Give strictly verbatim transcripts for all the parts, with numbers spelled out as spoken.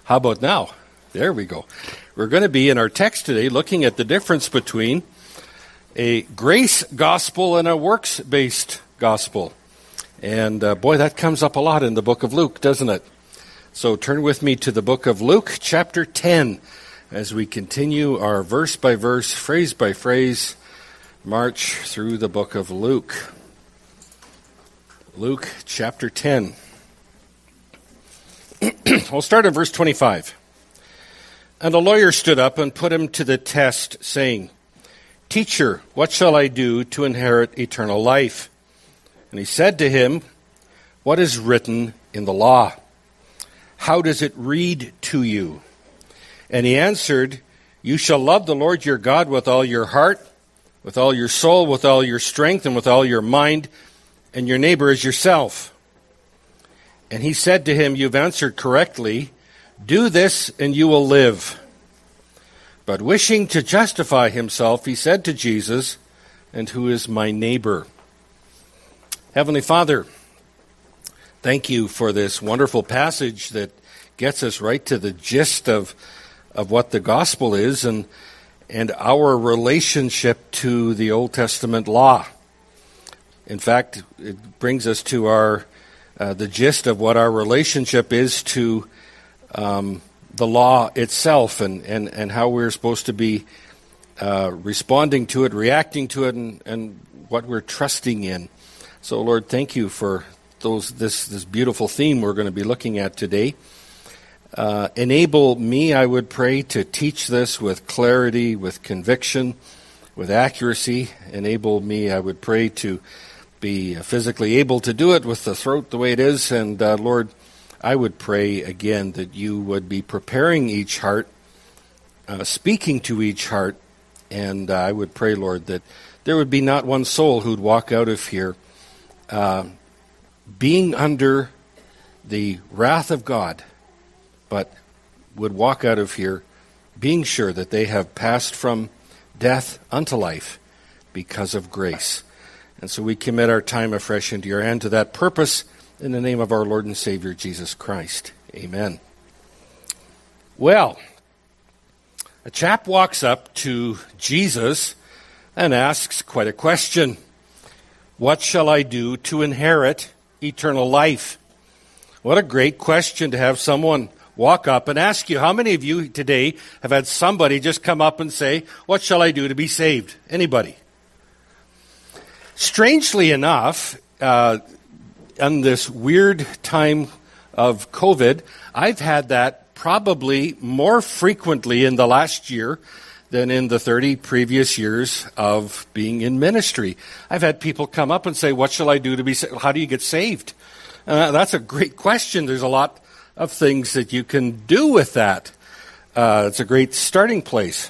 How about now? There we go. We're going to be in our text today looking at the difference between a grace gospel and a works-based gospel. And uh, boy, that comes up a lot in the book of Luke, doesn't it? So turn with me to the book of Luke, chapter ten, as we continue our verse-by-verse, phrase-by-phrase march through the book of Luke. Luke, chapter ten. We'll start at verse twenty-five. And a lawyer stood up and put him to the test, saying, "Teacher, what shall I do to inherit eternal life?" And he said to him, "What is written in the law? How does it read to you?" And he answered, "You shall love the Lord your God with all your heart, with all your soul, with all your strength, and with all your mind, and your neighbor as yourself." And he said to him, "You've answered correctly. Do this, and you will live." But wishing to justify himself, he said to Jesus, "And who is my neighbor?" Heavenly Father, thank you for this wonderful passage that gets us right to the gist of, of what the gospel is and, and our relationship to the Old Testament law. In fact, it brings us to our uh, the gist of what our relationship is to um, the law itself and, and, and how we're supposed to be uh, responding to it, reacting to it, and, and what we're trusting in. So, Lord, thank you for those this this beautiful theme we're going to be looking at today. Uh, enable me, I would pray, to teach this with clarity, with conviction, with accuracy. Enable me, I would pray, to be physically able to do it with the throat the way it is. And, uh, Lord, I would pray again that you would be preparing each heart, uh, speaking to each heart. And uh, I would pray, Lord, that there would be not one soul who'd walk out of here Uh, being under the wrath of God, but would walk out of here being sure that they have passed from death unto life because of grace. And so we commit our time afresh into your hand to that purpose in the name of our Lord and Savior, Jesus Christ. Amen. Well, a chap walks up to Jesus and asks quite a question. What shall I do to inherit eternal life? What a great question to have someone walk up and ask you. How many of you today have had somebody just come up and say, "What shall I do to be saved?" Anybody? Strangely enough, uh, in this weird time of COVID, I've had that probably more frequently in the last year than in the thirty previous years of being in ministry. I've had people come up and say, "What shall I do to be saved?" How do you get saved? Uh, that's a great question. There's a lot of things that you can do with that. Uh, it's a great starting place.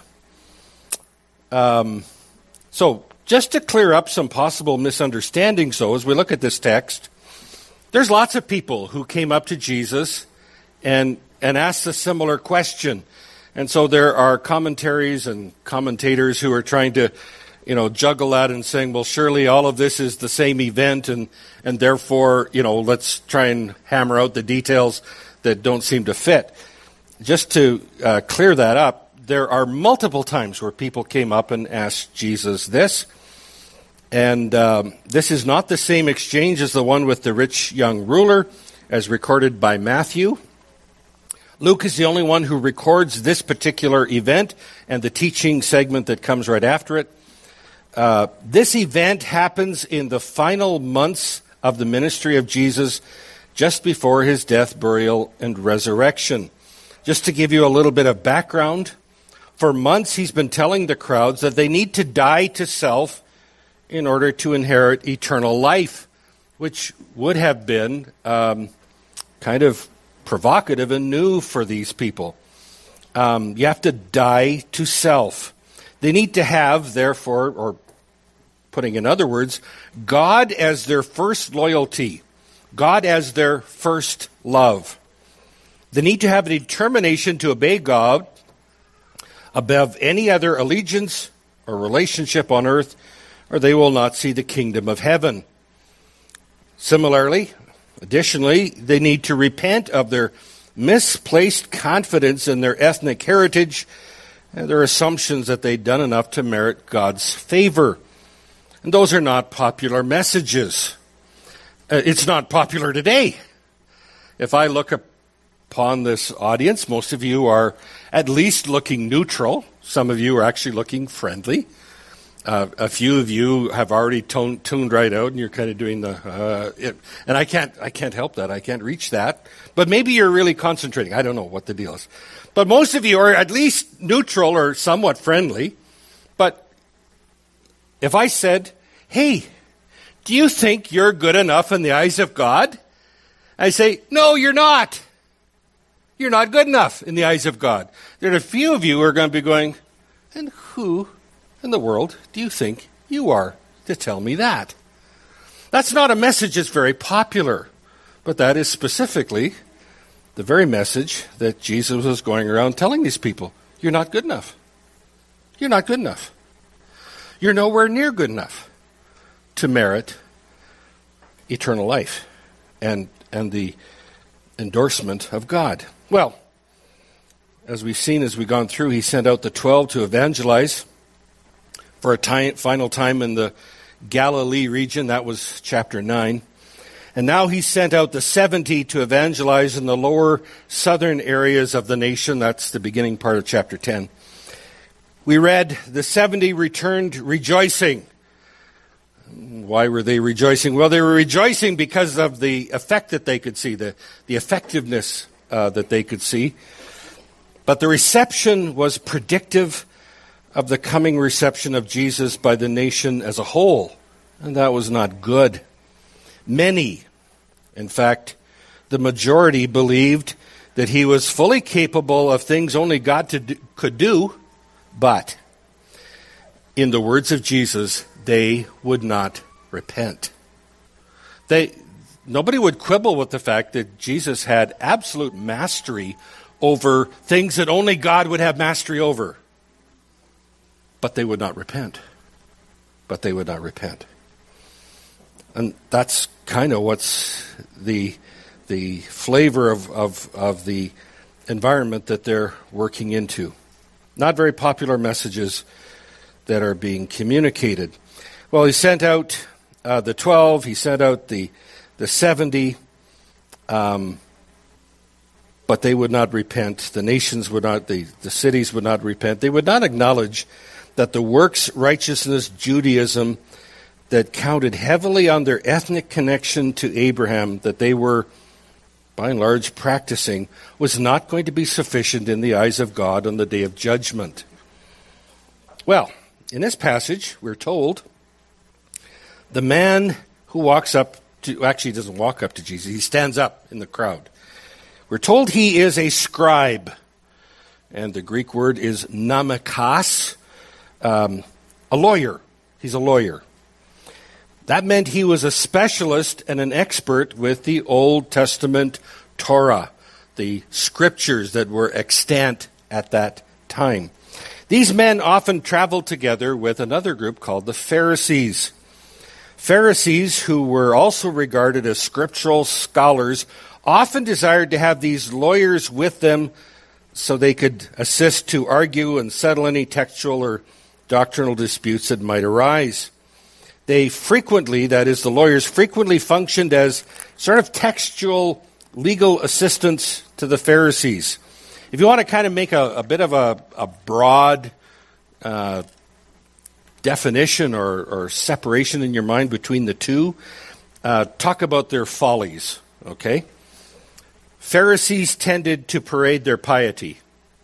Um, so just to clear up some possible misunderstandings, though, as we look at this text, there's lots of people who came up to Jesus and, and asked a similar question. And so there are commentaries and commentators who are trying to, you know, juggle that and saying, well, surely all of this is the same event, and, and therefore, you know, let's try and hammer out the details that don't seem to fit. Just to uh, clear that up, there are multiple times where people came up and asked Jesus this. And um, this is not the same exchange as the one with the rich young ruler, as recorded by Matthew. Luke is the only one who records this particular event and the teaching segment that comes right after it. Uh, this event happens in the final months of the ministry of Jesus, just before his death, burial, and resurrection. Just to give you a little bit of background, for months he's been telling the crowds that they need to die to self in order to inherit eternal life, which would have been um, kind of provocative and new for these people. Um, you have to die to self. They need to have, therefore, or putting in other words, God as their first loyalty, God as their first love. They need to have a determination to obey God above any other allegiance or relationship on earth, or they will not see the kingdom of heaven. Similarly, additionally, they need to repent of their misplaced confidence in their ethnic heritage and their assumptions that they'd done enough to merit God's favor. And those are not popular messages. Uh, it's not popular today. If I look upon this audience, most of you are at least looking neutral. Some of you are actually looking friendly. Uh, a few of you have already toned, tuned right out, and you're kind of doing the. Uh, it, and I can't, I can't help that. I can't reach that. But maybe you're really concentrating. I don't know what the deal is. But most of you are at least neutral or somewhat friendly. But if I said, "Hey, do you think you're good enough in the eyes of God?" I say, "No, you're not. You're not good enough in the eyes of God." There are a few of you who are going to be going, "And who in the world do you think you are to tell me that?" That's not a message that's very popular, but that is specifically the very message that Jesus was going around telling these people. You're not good enough. You're not good enough. You're nowhere near good enough to merit eternal life and and the endorsement of God. Well, as we've seen as we've gone through, he sent out the twelve to evangelize for a time, final time in the Galilee region. That was chapter nine. And now he sent out the seventy to evangelize in the lower southern areas of the nation. That's the beginning part of chapter ten. We read, the seventy returned rejoicing. Why were they rejoicing? Well, they were rejoicing because of the effect that they could see, the, the effectiveness uh, that they could see. But the reception was predictive of the coming reception of Jesus by the nation as a whole. And that was not good. Many, in fact, the majority believed that he was fully capable of things only God to do, could do, but in the words of Jesus, they would not repent. They, nobody would quibble with the fact that Jesus had absolute mastery over things that only God would have mastery over. But they would not repent. But they would not repent. And that's kind of what's the the flavor of, of, of the environment that they're working into. Not very popular messages that are being communicated. Well, he sent out uh, the twelve. He sent out the the seventy. Um, but they would not repent. The nations would not. The, the cities would not repent. They would not acknowledge that the works righteousness Judaism that counted heavily on their ethnic connection to Abraham, that they were, by and large, practicing, was not going to be sufficient in the eyes of God on the day of judgment. Well, in this passage, we're told the man who walks up to, actually doesn't walk up to Jesus, he stands up in the crowd. We're told he is a scribe, and the Greek word is namikos, um, a lawyer. He's a lawyer. That meant he was a specialist and an expert with the Old Testament Torah, the scriptures that were extant at that time. These men often traveled together with another group called the Pharisees. Pharisees, who were also regarded as scriptural scholars, often desired to have these lawyers with them so they could assist to argue and settle any textual or doctrinal disputes that might arise. They frequently, that is, the lawyers frequently functioned as sort of textual legal assistants to the Pharisees. If you want to kind of make a, a bit of a, a broad uh, definition or, or separation in your mind between the two, uh, talk about their follies, okay? Pharisees tended to parade their piety,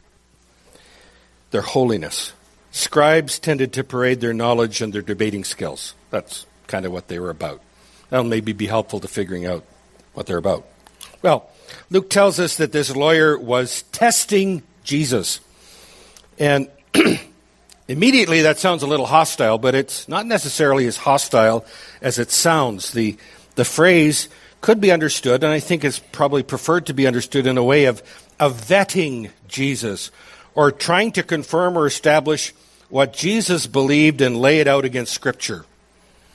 their holiness. Scribes tended to parade their knowledge and their debating skills. That's kind of what they were about. That'll maybe be helpful to figuring out what they're about. Well, Luke tells us that this lawyer was testing Jesus. And immediately that sounds a little hostile, but it's not necessarily as hostile as it sounds. The, the phrase could be understood, and I think it's probably preferred to be understood in a way of, of vetting Jesus, or trying to confirm or establish what Jesus believed and lay it out against Scripture.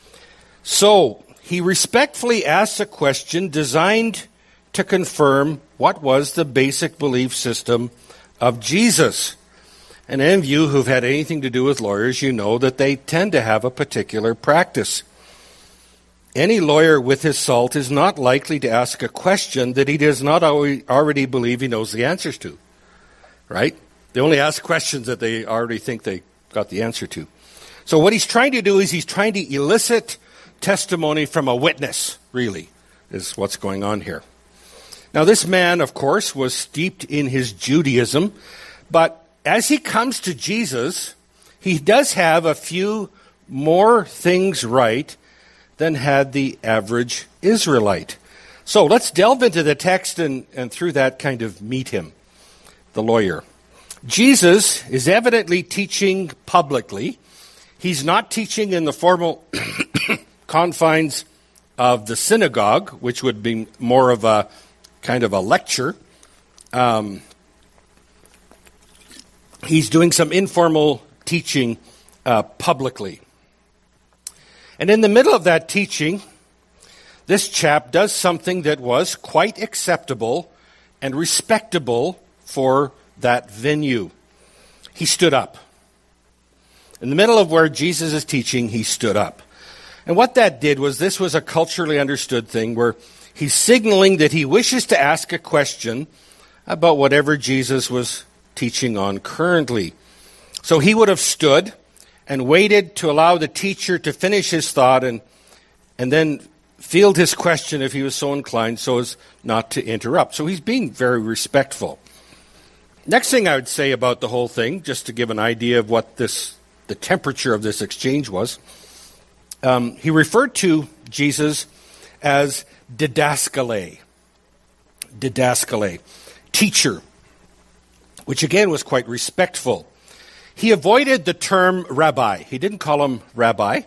So, he respectfully asks a question designed to confirm what was the basic belief system of Jesus. And any of you who've had anything to do with lawyers, you know that they tend to have a particular practice. Any lawyer with his salt is not likely to ask a question that he does not already believe he knows the answers to, right? They only ask questions that they already think they got the answer to. So what he's trying to do is he's trying to elicit testimony from a witness, really, is what's going on here. Now, this man, of course, was steeped in his Judaism, but as he comes to Jesus, he does have a few more things right than had the average Israelite. So let's delve into the text and, and through that kind of meet him, the lawyer. Jesus is evidently teaching publicly. He's not teaching in the formal confines of the synagogue, which would be more of a kind of a lecture. Um, he's doing some informal teaching uh, publicly. And in the middle of that teaching, this chap does something that was quite acceptable and respectable for that venue. He stood up. In the middle of where Jesus is teaching, he stood up. And what that did was this was a culturally understood thing where he's signaling that he wishes to ask a question about whatever Jesus was teaching on currently. So he would have stood and waited to allow the teacher to finish his thought and and then field his question if he was so inclined so as not to interrupt. So he's being very respectful. Next thing I would say about the whole thing, just to give an idea of what this the temperature of this exchange was, um, he referred to Jesus as didaskale, didaskale, teacher, which again was quite respectful. He avoided the term rabbi. He didn't call him rabbi,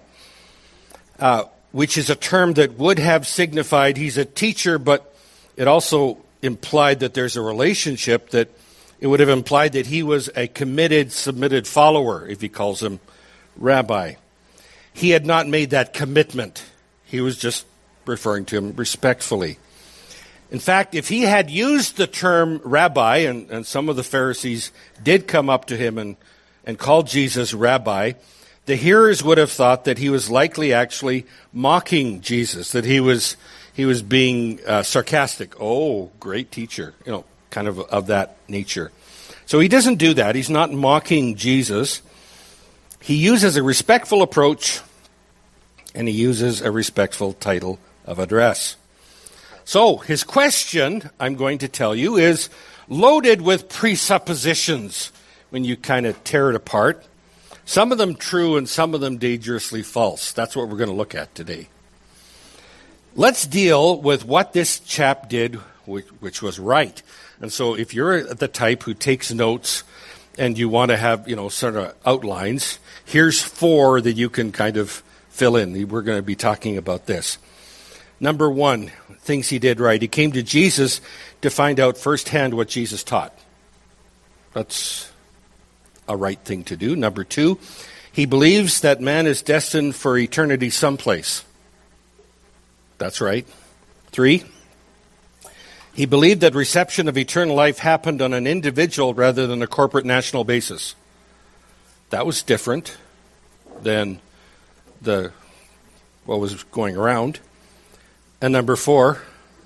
uh, which is a term that would have signified he's a teacher, but it also implied that there's a relationship, that it would have implied that he was a committed, submitted follower if he calls him rabbi. He had not made that commitment. He was just referring to him respectfully. In fact, if he had used the term rabbi, and, and some of the Pharisees did come up to him and and called Jesus rabbi, the hearers would have thought that he was likely actually mocking Jesus, that he was he was being uh, sarcastic. Oh, great teacher, you know, kind of of that nature. So he doesn't do that. He's not mocking Jesus. He uses a respectful approach, and he uses a respectful title of address. So his question, I'm going to tell you, is loaded with presuppositions when you kind of tear it apart. Some of them true and some of them dangerously false. That's what we're going to look at today. Let's deal with what this chap did, which, which was right. And so if you're the type who takes notes and you want to have, you know, sort of outlines, here's four that you can kind of fill in. We're going to be talking about this. Number one, things he did right. He came to Jesus to find out firsthand what Jesus taught. That's a right thing to do. Number two, he believes that man is destined for eternity someplace. That's right. Three, he believed that reception of eternal life happened on an individual rather than a corporate national basis. That was different than the what was going around. And number four,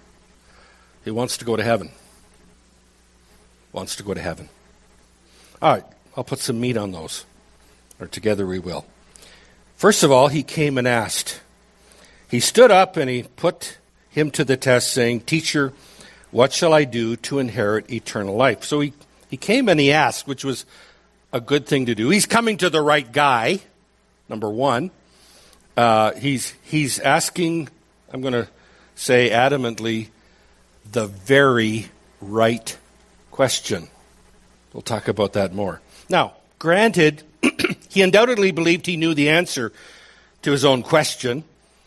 he wants to go to heaven. Wants to go to heaven. All right. I'll put some meat on those, or together we will. First of all, he came and asked. He stood up and he put him to the test, saying, "Teacher, what shall I do to inherit eternal life?" So he, he came and he asked, which was a good thing to do. He's coming to the right guy, number one. Uh, he's he's asking, I'm going to say adamantly, the very right question. We'll talk about that more. Now, granted, he undoubtedly believed he knew the answer to his own question,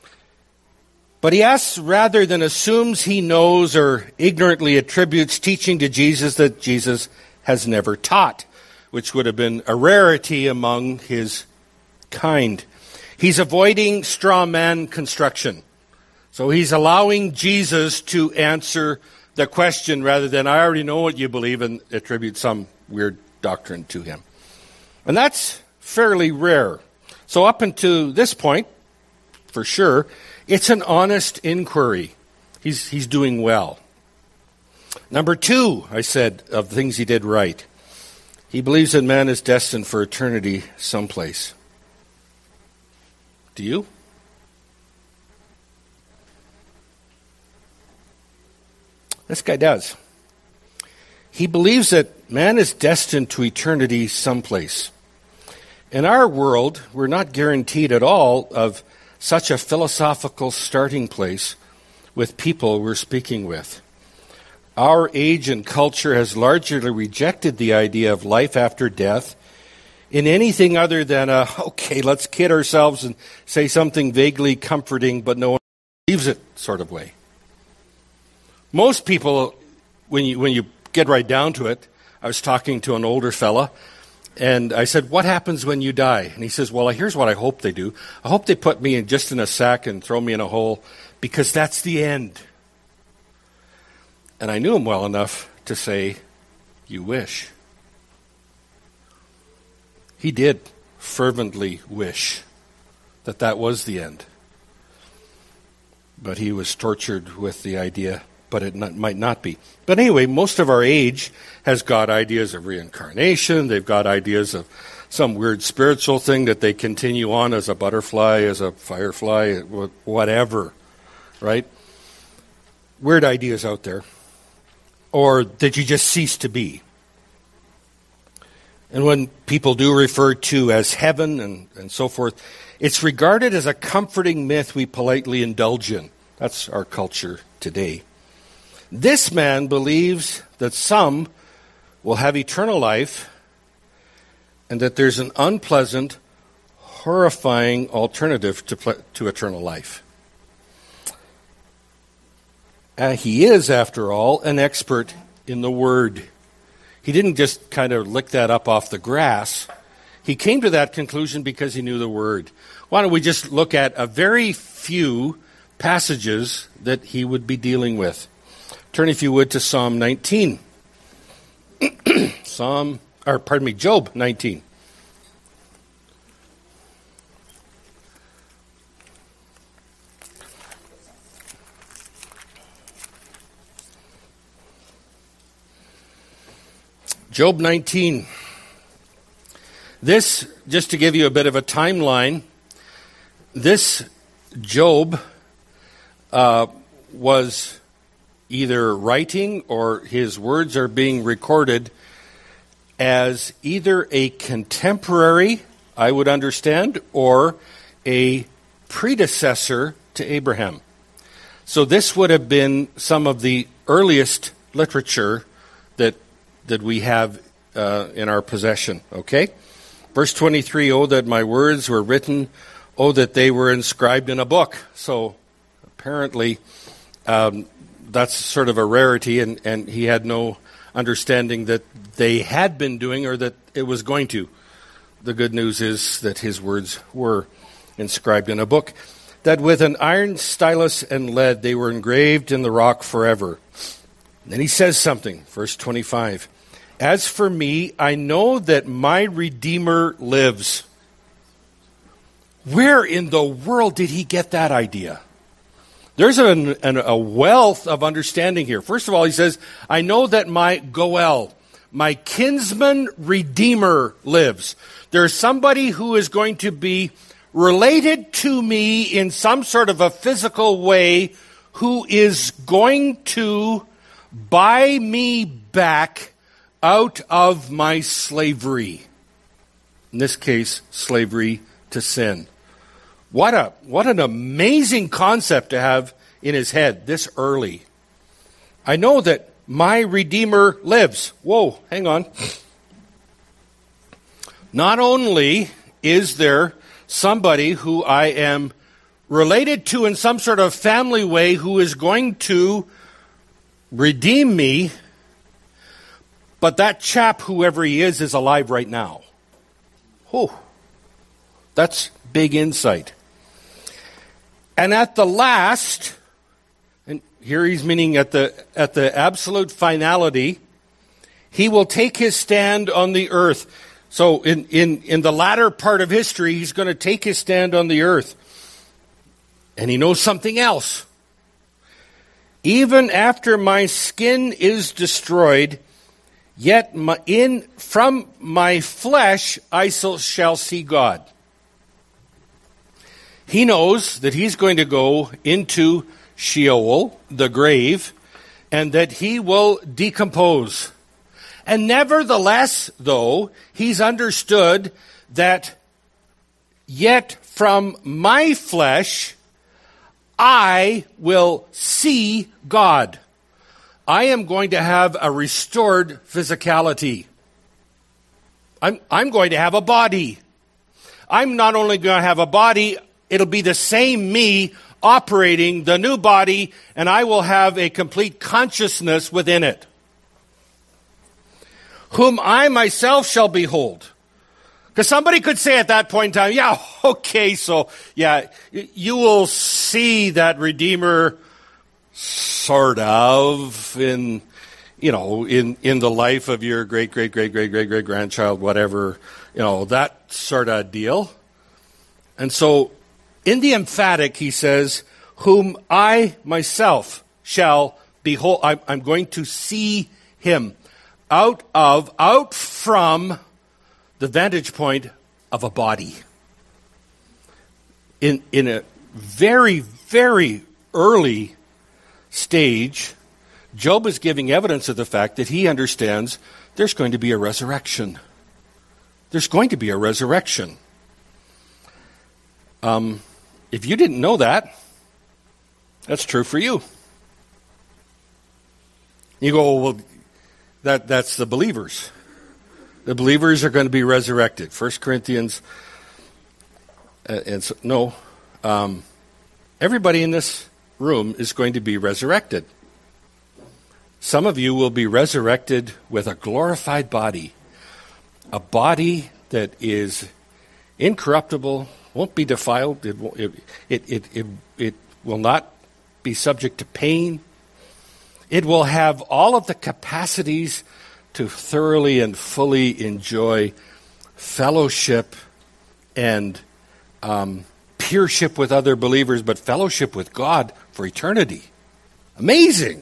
but he asks rather than assumes he knows or ignorantly attributes teaching to Jesus that Jesus has never taught, which would have been a rarity among his kind. He's avoiding straw man construction. So he's allowing Jesus to answer the question rather than I already know what you believe and attribute some weird doctrine to him. And that's fairly rare. So up until this point, for sure, it's an honest inquiry. He's, he's doing well. Number two, I said, of things he did right. He believes that man is destined for eternity someplace. Do you? This guy does. He believes that man is destined to eternity someplace. In our world, we're not guaranteed at all of such a philosophical starting place with people we're speaking with. Our age and culture has largely rejected the idea of life after death in anything other than a, okay, let's kid ourselves and say something vaguely comforting, but no one believes it sort of way. Most people, when you when you get right down to it, I was talking to an older fella, and I said, what happens when you die? And he says, well, here's what I hope they do. I hope they put me in just in a sack and throw me in a hole, because that's the end. And I knew him well enough to say, you wish. He did fervently wish that that was the end. But he was tortured with the idea, but it not, might not be. But anyway, most of our age has got ideas of reincarnation. They've got ideas of some weird spiritual thing that they continue on as a butterfly, as a firefly, whatever, right? Weird ideas out there. Or that you just cease to be. And when people do refer to as heaven and, and so forth, it's regarded as a comforting myth we politely indulge in. That's our culture today. This man believes that some will have eternal life and that there's an unpleasant, horrifying alternative to, ple- to eternal life. Uh, he is, after all, an expert in the Word. He didn't just kind of lick that up off the grass. He came to that conclusion because he knew the Word. Why don't we just look at a very few passages that he would be dealing with. Turn, if you would, to Psalm nineteen. Psalm, or pardon me, Job nineteen. Job nineteen. This, just to give you a bit of a timeline, this Job uh, was either writing or his words are being recorded as either a contemporary, I would understand, or a predecessor to Abraham. So this would have been some of the earliest literature that that we have uh, in our possession, okay? Verse twenty-three, oh, that my words were written, oh, that they were inscribed in a book. So apparently um, that's sort of a rarity, and, and he had no understanding that they had been doing or that it was going to. The good news is that his words were inscribed in a book, that with an iron stylus and lead they were engraved in the rock forever. Then he says something, verse twenty-five. As for me, I know that my Redeemer lives. Where in the world did he get that idea? There's an, an, a wealth of understanding here. First of all, he says, I know that my Goel, my kinsman Redeemer lives. There's somebody who is going to be related to me in some sort of a physical way who is going to buy me back out of my slavery. In this case, slavery to sin. What a what an amazing concept to have in his head this early. I know that my Redeemer lives. Whoa, hang on. Not only is there somebody who I am related to in some sort of family way who is going to redeem me, but that chap, whoever he is, is alive right now. Oh, that's big insight. And at the last, and here he's meaning at the at the absolute finality, he will take his stand on the earth. So in, in, in the latter part of history, he's going to take his stand on the earth. And he knows something else. Even after my skin is destroyed, yet my, in from my flesh I shall see God. He knows that he's going to go into Sheol, the grave, and that he will decompose. And nevertheless, though, he's understood that yet from my flesh I will see God. I am going to have a restored physicality. I'm, I'm going to have a body. I'm not only going to have a body, it'll be the same me operating the new body, and I will have a complete consciousness within it. Whom I myself shall behold. Because somebody could say at that point in time, yeah, okay, so, yeah, you will see that Redeemer sort of in, you know, in, in the life of your great, great, great, great, great, great grandchild, whatever, you know, that sort of deal. And so, in the emphatic, he says, whom I myself shall behold. I'm, I'm going to see him out of, out from the vantage point of a body. In, in a very, very early stage, Job is giving evidence of the fact that he understands there's going to be a resurrection. There's going to be a resurrection. Um, if you didn't know that, that's true for you. You go, well, that, that's the believers. The believers are going to be resurrected. First Corinthians, uh, and so, no, um, everybody in this room is going to be resurrected. Some of you will be resurrected with a glorified body, a body that is incorruptible, won't be defiled, it it it it, it, it will not be subject to pain. It will have all of the capacities to thoroughly and fully enjoy fellowship and um, peership with other believers, but fellowship with God for eternity. Amazing.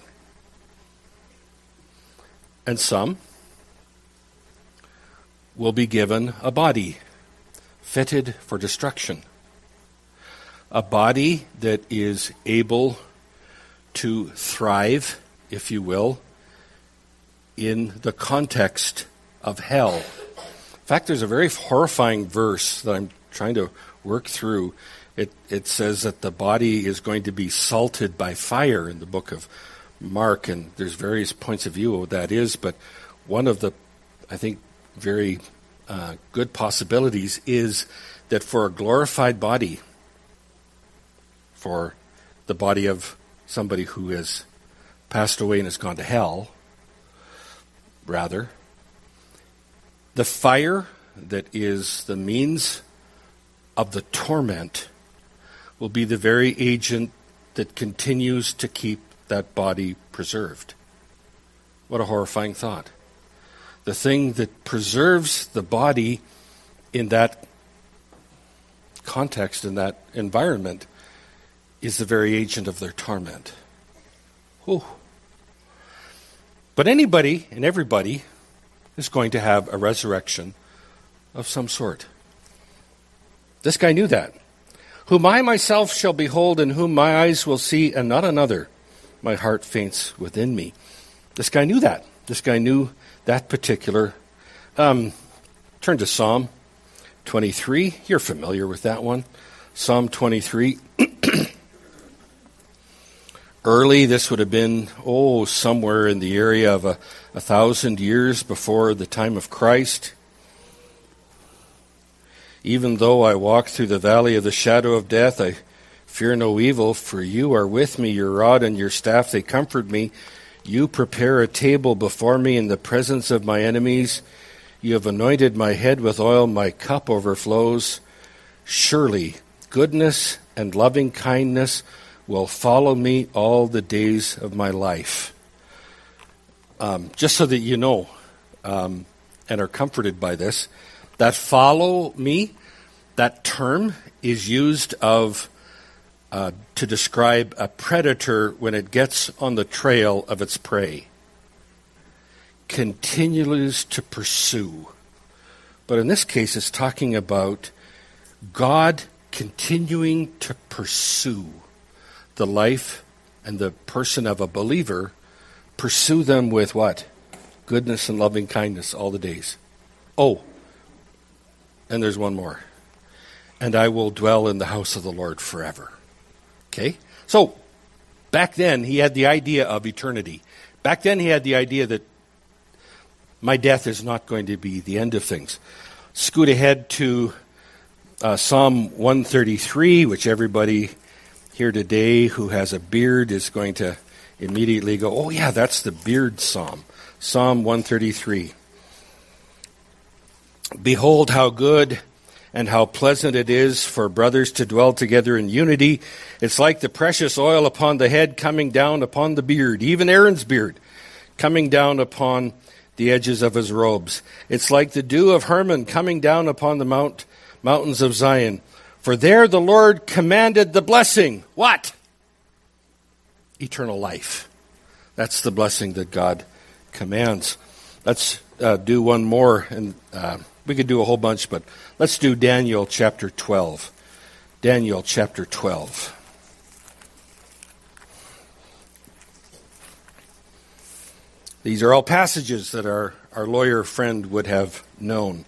And some will be given a body fitted for destruction. A body that is able to thrive, if you will, in the context of hell. In fact, there's a very horrifying verse that I'm trying to work through. It, it says that the body is going to be salted by fire in the book of Mark, and there's various points of view of what that is, but one of the, I think, very uh, good possibilities is that for a glorified body, for the body of somebody who has passed away and has gone to hell, rather, the fire that is the means of the torment will be the very agent that continues to keep that body preserved. What a horrifying thought. The thing that preserves the body in that context, in that environment, is the very agent of their torment. Whew. But anybody and everybody is going to have a resurrection of some sort. This guy knew that. Whom I myself shall behold, and whom my eyes will see, and not another. My heart faints within me. This guy knew that. This guy knew that particular. Um, turn to Psalm twenty-three. You're familiar with that one. Psalm twenty-three. Early, this would have been, oh, somewhere in the area of a, a thousand years before the time of Christ. Even though I walk through the valley of the shadow of death, I fear no evil, for you are with me, your rod and your staff, they comfort me. You prepare a table before me in the presence of my enemies. You have anointed my head with oil, my cup overflows. Surely goodness and loving kindness will follow me all the days of my life. Um, just so that you know, um, and are comforted by this, that follow me, that term is used of uh, to describe a predator when it gets on the trail of its prey. Continues to pursue. But in this case, it's talking about God continuing to pursue the life and the person of a believer, pursue them with what? Goodness and loving kindness all the days. Oh, and there's one more. And I will dwell in the house of the Lord forever. Okay? So, back then, he had the idea of eternity. Back then, he had the idea that my death is not going to be the end of things. Scoot ahead to uh, Psalm one thirty-three, which everybody here today who has a beard is going to immediately go, oh yeah, that's the beard psalm. Psalm one thirty-three. Behold how good and how pleasant it is for brothers to dwell together in unity. It's like the precious oil upon the head coming down upon the beard, even Aaron's beard, coming down upon the edges of his robes. It's like the dew of Hermon coming down upon the mount mountains of Zion. For there the Lord commanded the blessing. What? Eternal life. That's the blessing that God commands. Let's uh, do one more, and uh, we could do a whole bunch, but let's do Daniel chapter twelve. Daniel chapter twelve. These are all passages that our, our lawyer friend would have known.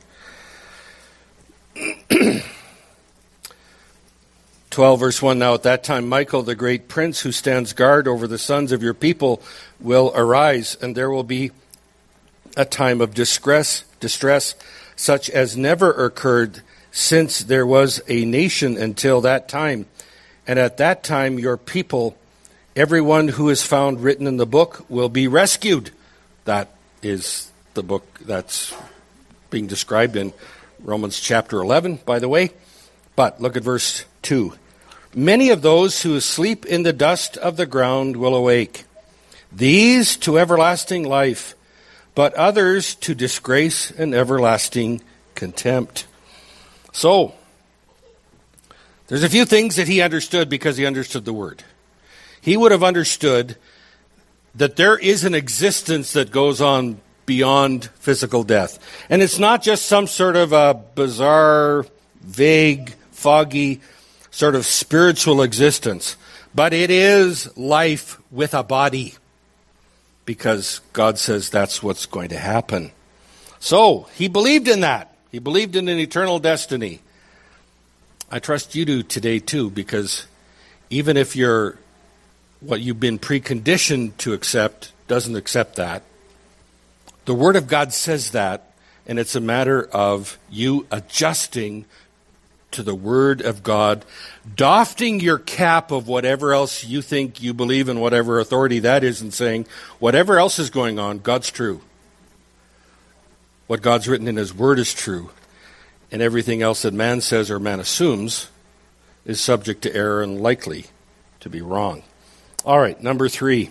twelve verse one, now at that time Michael, the great prince who stands guard over the sons of your people, will arise, and there will be a time of distress, distress such as never occurred since there was a nation until that time. And at that time your people, everyone who is found written in the book, will be rescued. That is the book that's being described in Romans chapter eleven, by the way. But look at verse two. Many of those who sleep in the dust of the ground will awake, these to everlasting life, but others to disgrace and everlasting contempt. So, there's a few things that he understood because he understood the word. He would have understood that there is an existence that goes on beyond physical death. And it's not just some sort of a bizarre, vague, foggy sort of spiritual existence, but it is life with a body, because God says that's what's going to happen. So, he believed in that. He believed in an eternal destiny. I trust you do today too, because even if you're what you've been preconditioned to accept doesn't accept that, the Word of God says that, and it's a matter of you adjusting to the Word of God, doffing your cap of whatever else you think you believe in, whatever authority that is, and saying, whatever else is going on, God's true. What God's written in His Word is true, and everything else that man says or man assumes is subject to error and likely to be wrong. All right, number three.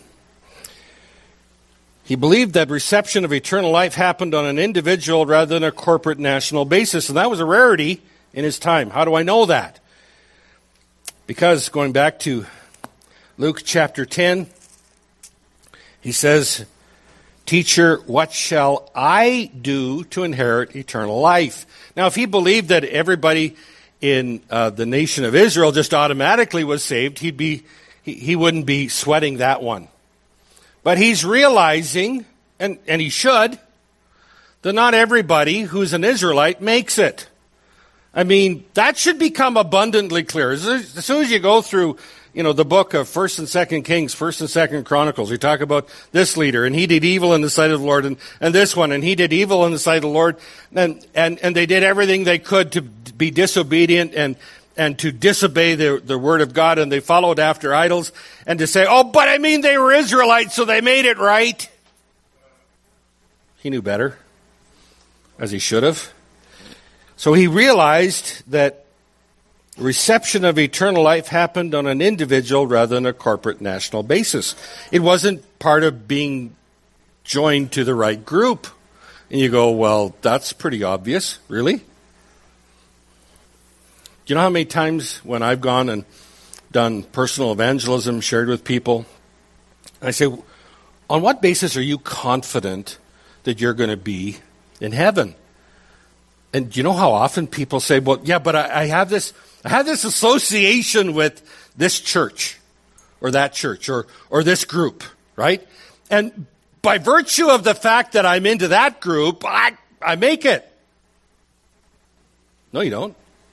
He believed that reception of eternal life happened on an individual rather than a corporate national basis, and that was a rarity in his time. How do I know that? Because, going back to Luke chapter ten, he says, Teacher, what shall I do to inherit eternal life? Now, if he believed that everybody in uh, the nation of Israel just automatically was saved, he'd be he, he wouldn't be sweating that one. But he's realizing, and, and he should, that not everybody who's an Israelite makes it. I mean, that should become abundantly clear. As, as soon as you go through, you know, the book of First and Second Kings, First and Second Chronicles, we talk about this leader, and he did evil in the sight of the Lord, and, and this one, and he did evil in the sight of the Lord, and, and, and they did everything they could to be disobedient and, and to disobey the, the word of God, and they followed after idols, and to say, oh, but I mean, they were Israelites, so they made it right. He knew better, as he should have. So he realized that reception of eternal life happened on an individual rather than a corporate national basis. It wasn't part of being joined to the right group. And you go, well, that's pretty obvious, really? Do you know how many times when I've gone and done personal evangelism, shared with people, I say, on what basis are you confident that you're going to be in heaven? And do you know how often people say, well, yeah, but I, I have this I have this association with this church or that church or or this group, right? And by virtue of the fact that I'm into that group, I I make it. No, you don't.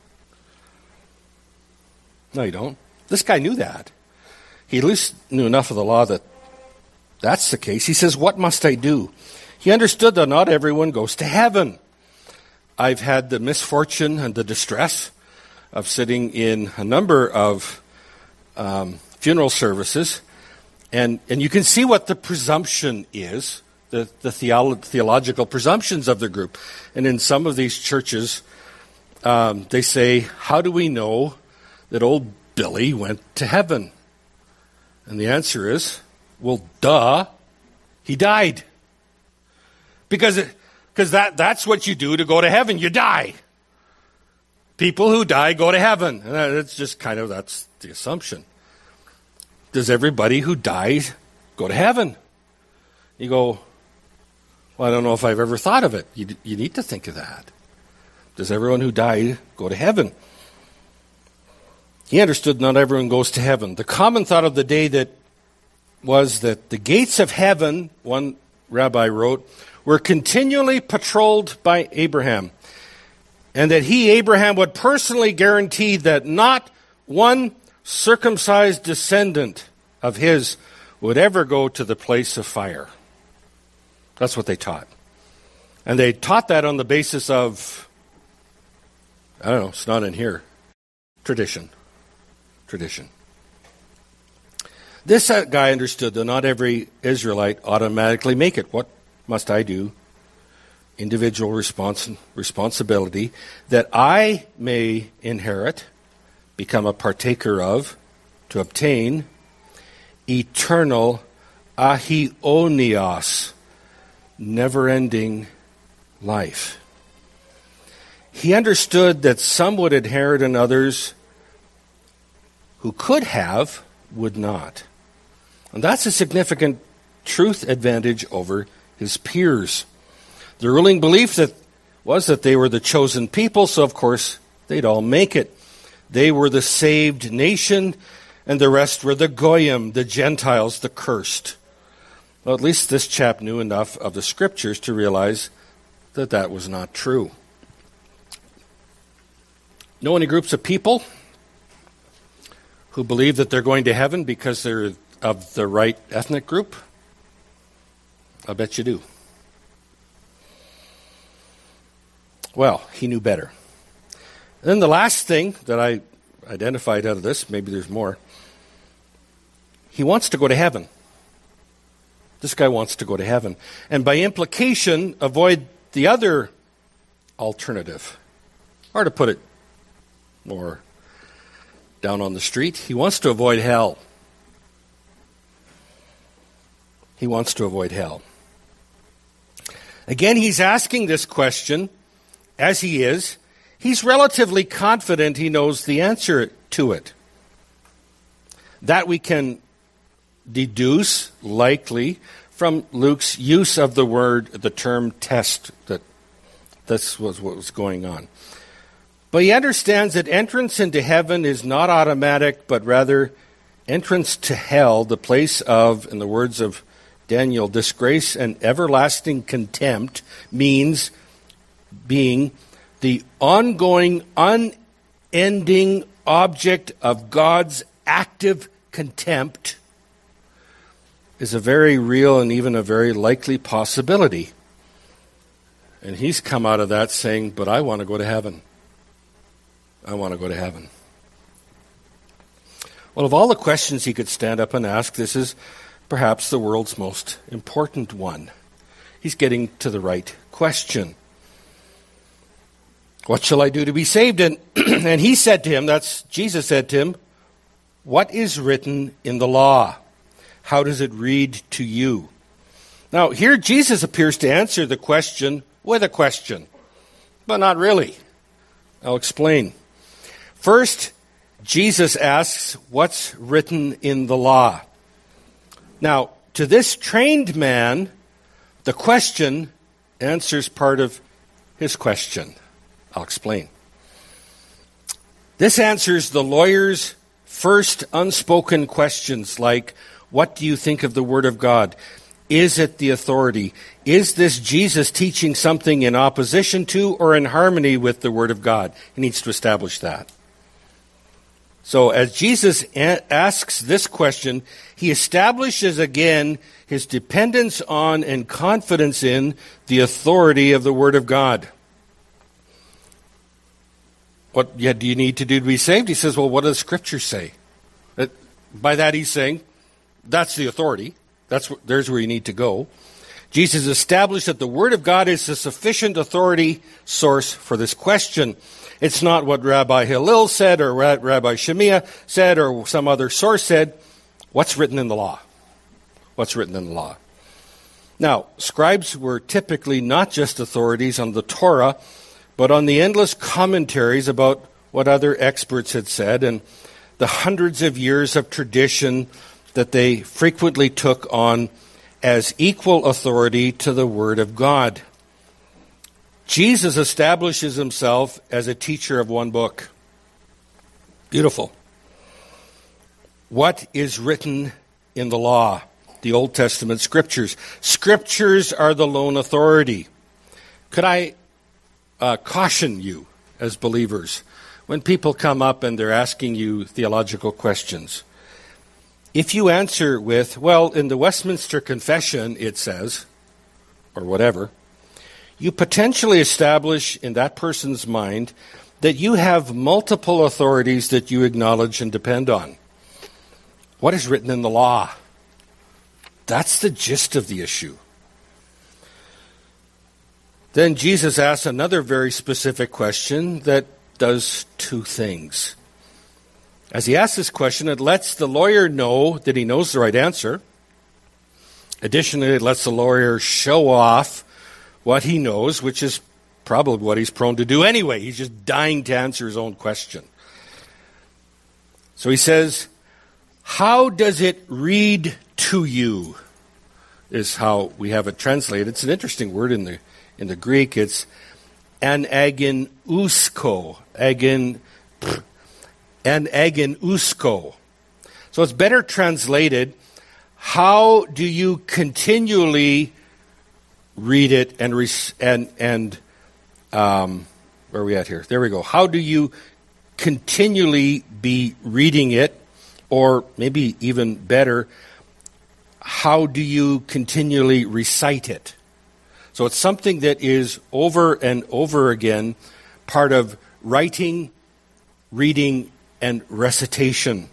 No, you don't. This guy knew that. He at least knew enough of the law that that's the case. He says, what must I do? He understood that not everyone goes to heaven. I've had the misfortune and the distress of sitting in a number of um, funeral services, and, and you can see what the presumption is, the, the theolo- theological presumptions of the group. And in some of these churches, um, they say, how do we know that old Billy went to heaven? And the answer is, well, duh, he died. Because it, because that, that's what you do to go to heaven. You die. People who die go to heaven. And that's just kind of, that's the assumption. Does everybody who dies go to heaven? You go, well, I don't know if I've ever thought of it. You, you need to think of that. Does everyone who died go to heaven? He understood not everyone goes to heaven. The common thought of the day that was that the gates of heaven, one rabbi wrote, were continually patrolled by Abraham, and that he, Abraham, would personally guarantee that not one circumcised descendant of his would ever go to the place of fire. That's what they taught. And they taught that on the basis of, I don't know, it's not in here, tradition. Tradition. This guy understood that not every Israelite automatically make it. What must I do? Individual respons- responsibility that I may inherit, become a partaker of, to obtain eternal ahionios, never-ending life. He understood that some would inherit and others who could have would not. And that's a significant truth advantage over his peers. The ruling belief that was that they were the chosen people, so of course they'd all make it. They were the saved nation, and the rest were the goyim, the Gentiles, the cursed. Well, at least this chap knew enough of the scriptures to realize that that was not true. Know any groups of people who believe that they're going to heaven because they're of the right ethnic group? I bet you do. Well, he knew better. And then the last thing that I identified out of this, maybe there's more, he wants to go to heaven. This guy wants to go to heaven. And by implication, avoid the other alternative. Or to put it more down on the street, he wants to avoid hell. He wants to avoid hell. Again, he's asking this question, as he is, he's relatively confident he knows the answer to it. That we can deduce, likely, from Luke's use of the word, the term test, that this was what was going on. But he understands that entrance into heaven is not automatic, but rather entrance to hell, the place of, in the words of Daniel, disgrace and everlasting contempt, means being the ongoing, unending object of God's active contempt, is a very real and even a very likely possibility. And he's come out of that saying, but I want to go to heaven. I want to go to heaven. Well, of all the questions he could stand up and ask, this is perhaps the world's most important one. He's getting to the right question. What shall I do to be saved? And, and he said to him, that's Jesus said to him, what is written in the law? How does it read to you? Now, here Jesus appears to answer the question with a question, but not really. I'll explain. First, Jesus asks, what's written in the law? Now, to this trained man, the question answers part of his question. I'll explain. This answers the lawyer's first unspoken questions like, what do you think of the Word of God? Is it the authority? Is this Jesus teaching something in opposition to or in harmony with the Word of God? He needs to establish that. So as Jesus a- asks this question, he establishes again his dependence on and confidence in the authority of the Word of God. What yet do you need to do to be saved? He says, well, what does Scripture say? That, by that he's saying, that's the authority. That's there's where you need to go. Jesus established that the Word of God is a sufficient authority source for this question. It's not what Rabbi Hillel said or Rabbi Shemiah said or some other source said. What's written in the law? What's written in the law? Now, scribes were typically not just authorities on the Torah, but on the endless commentaries about what other experts had said and the hundreds of years of tradition that they frequently took on as equal authority to the Word of God. Jesus establishes himself as a teacher of one book. Beautiful. What is written in the law? The Old Testament Scriptures. Scriptures are the lone authority. Could I uh, caution you as believers when people come up and they're asking you theological questions? If you answer with, well, in the Westminster Confession it says, or whatever, you potentially establish in that person's mind that you have multiple authorities that you acknowledge and depend on. What is written in the law? That's the gist of the issue. Then Jesus asks another very specific question that does two things. As he asks this question, it lets the lawyer know that he knows the right answer. Additionally, it lets the lawyer show off what he knows, which is probably what he's prone to do anyway. He's just dying to answer his own question. So he says, how does it read to you? Is how we have it translated. It's an interesting word in the in the Greek. It's anagenousko. Agen, anagenousko. So it's better translated, how do you continually read it and and and um, where are we at here? There we go. How do you continually be reading it, or maybe even better, how do you continually recite it? So it's something that is over and over again part of writing, reading, and recitation.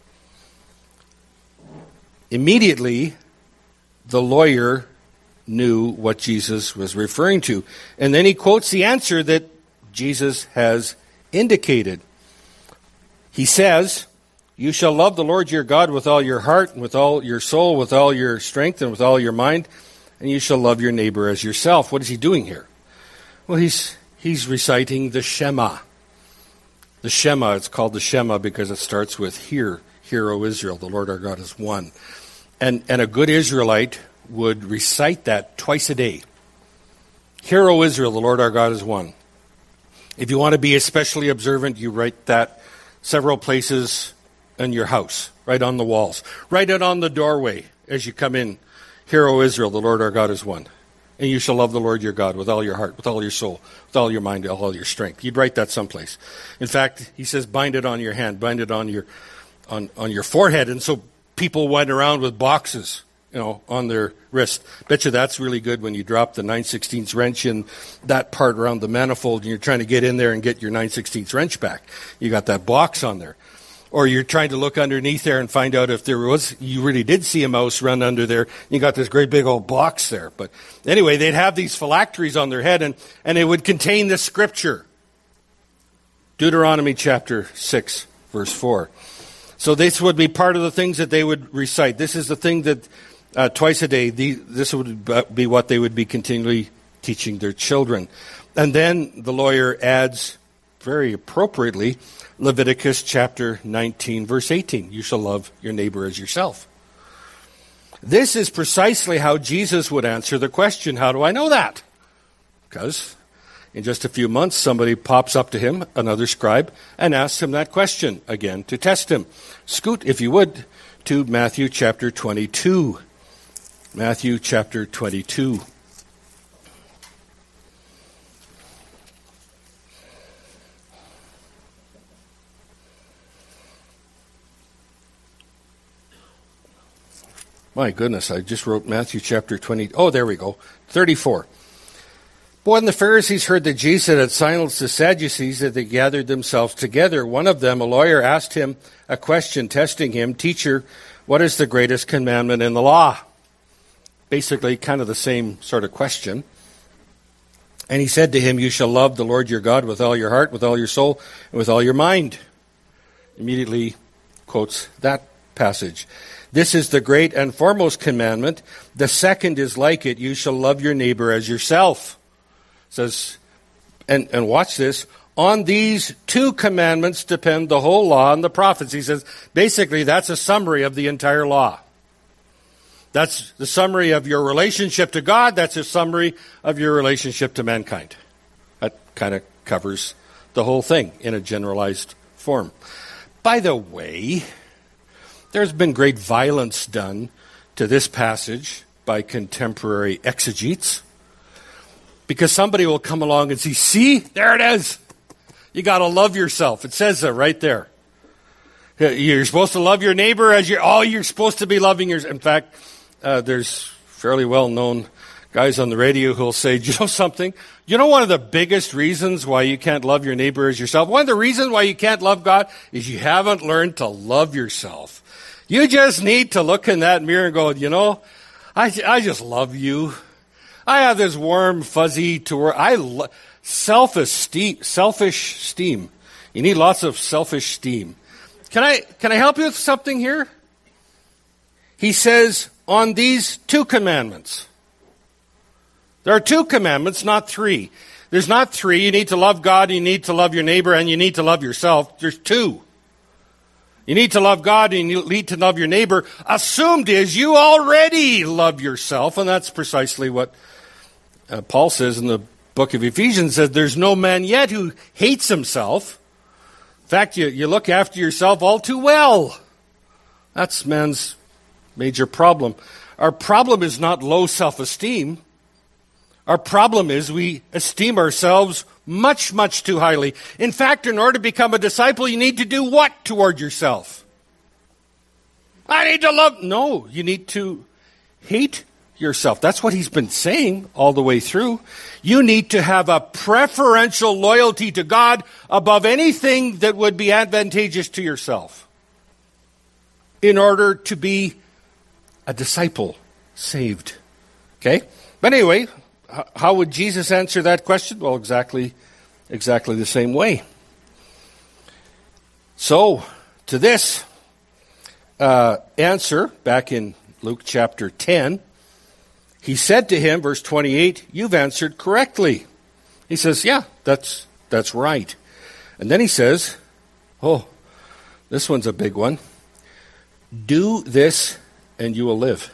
Immediately, the lawyer knew what Jesus was referring to. And then he quotes the answer that Jesus has indicated. He says, you shall love the Lord your God with all your heart, and with all your soul, with all your strength, and with all your mind, and you shall love your neighbor as yourself. What is he doing here? Well, he's he's reciting the Shema. The Shema, it's called the Shema because it starts with, Hear, Hear, O Israel, the Lord our God is one. And, and a good Israelite would recite that twice a day. Hear, O Israel, the Lord our God is one. If you want to be especially observant, you write that several places in your house, right on the walls. Write it on the doorway as you come in. Hear, O Israel, the Lord our God is one. And you shall love the Lord your God with all your heart, with all your soul, with all your mind, with all your strength. You'd write that someplace. In fact, he says, bind it on your hand, bind it on your on, on your forehead. And so people went around with boxes, you know, on their wrist. Bet you that's really good when you drop the nine sixteenths wrench in that part around the manifold and you're trying to get in there and get your nine sixteenths wrench back. You got that box on there. Or you're trying to look underneath there and find out if there was, you really did see a mouse run under there. You got this great big old box there. But anyway, they'd have these phylacteries on their head and, and it would contain the scripture. Deuteronomy chapter six, verse four. So this would be part of the things that they would recite. This is the thing that uh, twice a day, the, this would be what they would be continually teaching their children. And then the lawyer adds, very appropriately, Leviticus chapter nineteen, verse eighteen. You shall love your neighbor as yourself. This is precisely how Jesus would answer the question, how do I know that? Because in just a few months, somebody pops up to him, another scribe, and asks him that question again to test him. Scoot, if you would, to Matthew chapter twenty-two. Matthew chapter twenty-two. My goodness, I just wrote Matthew chapter twenty. Oh, there we go. thirty-four. But when the Pharisees heard that Jesus had silenced the Sadducees, that they gathered themselves together, one of them, a lawyer, asked him a question, testing him, Teacher, what is the greatest commandment in the law? Basically, kind of the same sort of question. And he said to him, You shall love the Lord your God with all your heart, with all your soul, and with all your mind. Immediately quotes that passage. This is the great and foremost commandment. The second is like it. You shall love your neighbor as yourself. It says, and, and watch this, on these two commandments depend the whole law and the prophets. He says, basically, that's a summary of the entire law. That's the summary of your relationship to God. That's a summary of your relationship to mankind. That kind of covers the whole thing in a generalized form. By the way, there's been great violence done to this passage by contemporary exegetes, because somebody will come along and see, see, there it is. You got to love yourself. It says that right there. You're supposed to love your neighbor as you're, oh, you're supposed to be loving yours. In fact, uh, there's fairly well-known guys on the radio who'll say, do you know something? You know one of the biggest reasons why you can't love your neighbor as yourself? One of the reasons why you can't love God is you haven't learned to love yourself. You just need to look in that mirror and go, you know, I, I just love you. I have this warm, fuzzy tour. I lo- self-esteem, selfish steam. You need lots of selfish steam. Can I can I help you with something here? He says, on these two commandments. There are two commandments, not three. There's not three. You need to love God, you need to love your neighbor, and you need to love yourself. There's two. You need to love God and you need to love your neighbor. Assumed is you already love yourself, and that's precisely what uh, Paul says in the book of Ephesians, that there's no man yet who hates himself. In fact, you, you look after yourself all too well. That's man's major problem. Our problem is not low self-esteem. Our problem is we esteem ourselves much, much too highly. In fact, in order to become a disciple, you need to do what toward yourself? I need to love. No, you need to hate yourself. That's what he's been saying all the way through. You need to have a preferential loyalty to God above anything that would be advantageous to yourself in order to be a disciple saved. Okay? But anyway, how would Jesus answer that question? Well, exactly, exactly the same way. So, to this uh, answer, back in Luke chapter ten, he said to him, verse twenty-eight, you've answered correctly. He says, yeah, that's that's right. And then he says, oh, this one's a big one. Do this and you will live.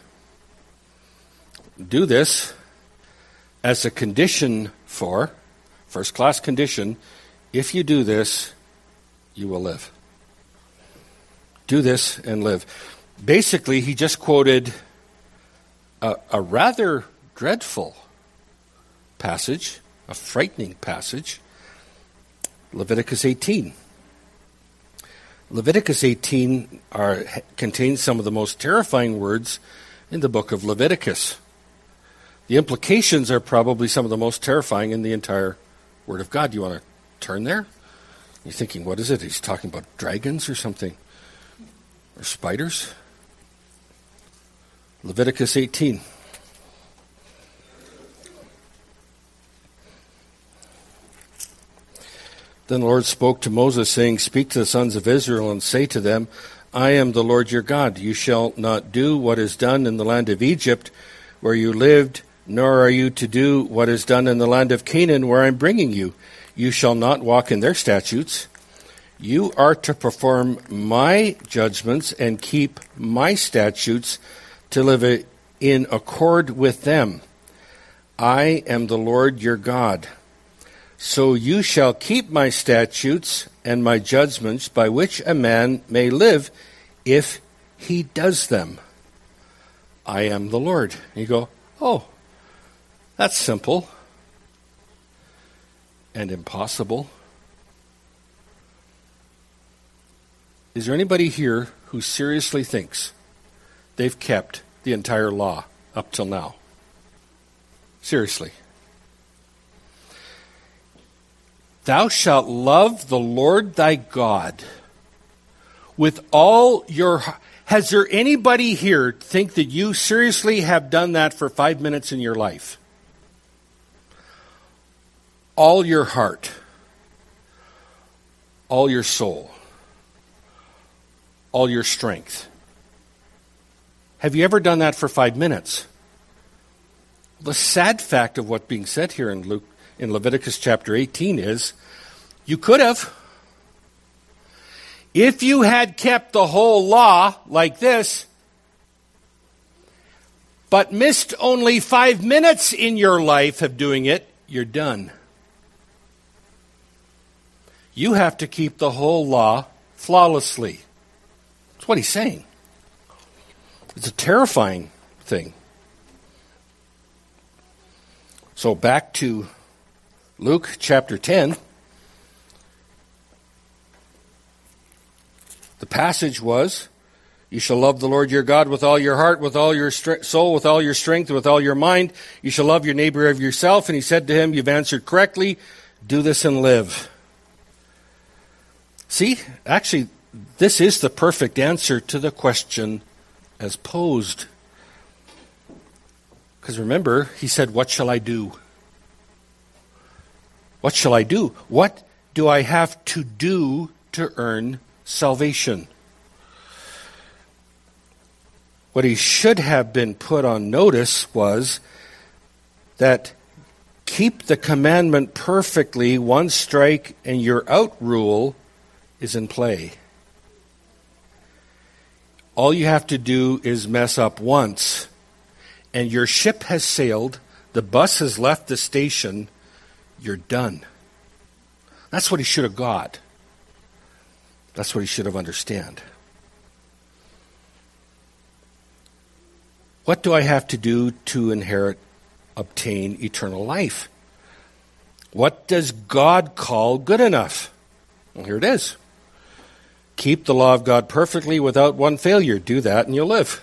Do this as a condition for, first-class condition, if you do this, you will live. Do this and live. Basically, he just quoted a, a rather dreadful passage, a frightening passage, Leviticus eighteen. Leviticus eighteen are, contains some of the most terrifying words in the book of Leviticus. The implications are probably some of the most terrifying in the entire Word of God. You want to turn there? You're thinking, what is it? He's talking about dragons or something? Or spiders? Leviticus eighteen. Then the Lord spoke to Moses, saying, Speak to the sons of Israel and say to them, I am the Lord your God. You shall not do what is done in the land of Egypt, where you lived, nor are you to do what is done in the land of Canaan, where I am bringing you. You shall not walk in their statutes. You are to perform my judgments and keep my statutes to live in accord with them. I am the Lord your God. So you shall keep my statutes and my judgments, by which a man may live if he does them. I am the Lord. And you go, oh, that's simple and impossible. Is there anybody here who seriously thinks they've kept the entire law up till now? Seriously. Thou shalt love the Lord thy God with all your heart. Has there anybody here think that you seriously have done that for five minutes in your life? All your heart, all your soul, all your strength. Have you ever done that for five minutes? The sad fact of what's being said here in Luke, in Leviticus chapter eighteen is, you could have. If you had kept the whole law like this, but missed only five minutes in your life of doing it, you're done. You have to keep the whole law flawlessly. That's what he's saying. It's a terrifying thing. So back to Luke chapter ten. The passage was, you shall love the Lord your God with all your heart, with all your stre- soul, with all your strength, with all your mind. You shall love your neighbor as yourself. And he said to him, you've answered correctly. Do this and live. See, actually, this is the perfect answer to the question as posed. Because remember, he said, what shall I do? What shall I do? What do I have to do to earn salvation? What he should have been put on notice was that keep the commandment perfectly, one strike and you're out rule is in play. All you have to do is mess up once, and your ship has sailed, the bus has left the station, you're done. That's what he should have got. That's what he should have understand. What do I have to do to inherit, obtain eternal life? What does God call good enough? Well, here it is. Keep the law of God perfectly without one failure. Do that and you'll live.